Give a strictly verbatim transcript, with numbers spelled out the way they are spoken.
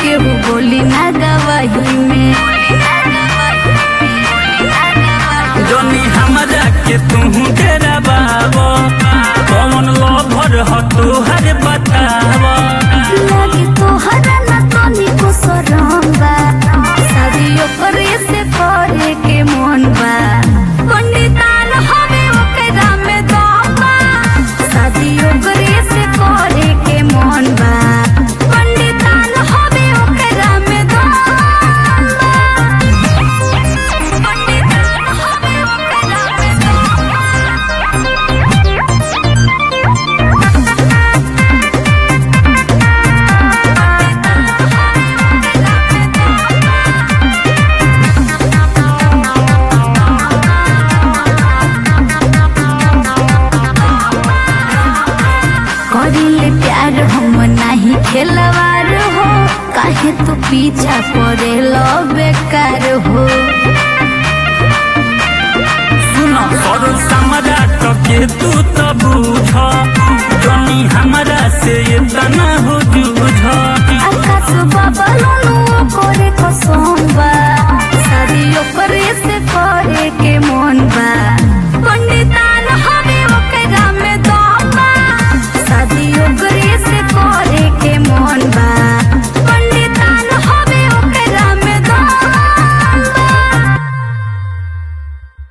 केहू बोली ना गवाही में। जोनी हमरा के तू डेरा बाबो कौन लभर ह तोहर बताव। लागे तोहरा ना तनी को शरम बा, शादी ओकरे से करे के मन बा। पंडितान हवे ओकरा में दम बा, शादी ओकरे से करे के मन बा। पंडितान हवे ओकरा में दम बा, पंडितान हवे ओकरा में दम करिले प्यार हम नहीं खेलवार हो, काहे तू पीछा करे लो बेकार हो। सुनो सरो सम्राट के तू तो बूझ जोनी हमरा से इतना हो जूझ। आकाश